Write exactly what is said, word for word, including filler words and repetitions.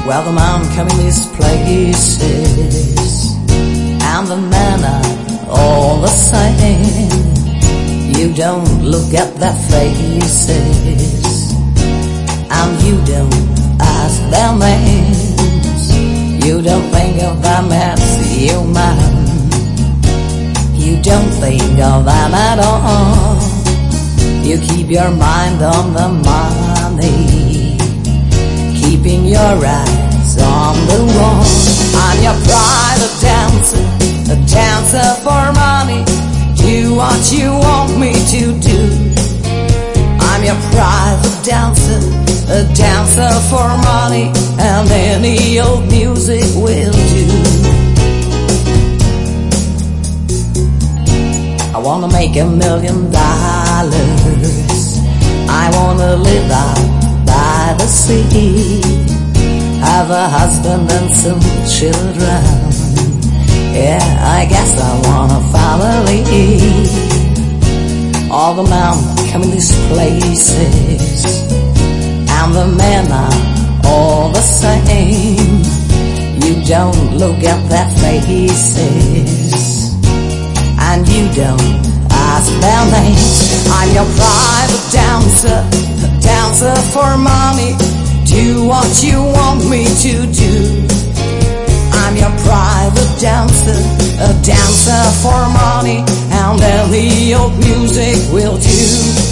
Well, the man coming these places, and the men are all the same. You don't look at their faces, and you don't ask their names. You don't think of them as human. You don't think of them at all. You keep your mind on the money, keeping your eyes on the wall. I'm your private dancer, a dancer for money. Do what you want me to do. I'm your private dancer, a dancer for money, and any old music will do. I wanna make a million dollars. I wanna live out by the sea, have a husband and some children. Yeah, I guess I want a family. All the men come in these places, and the men are all the same. You don't look at their faces, and you don't ask their names. I'm your private dancer, a dancer for money. Do what you want me to do. I'm your private dancer, a dancer for money, and any old music will do.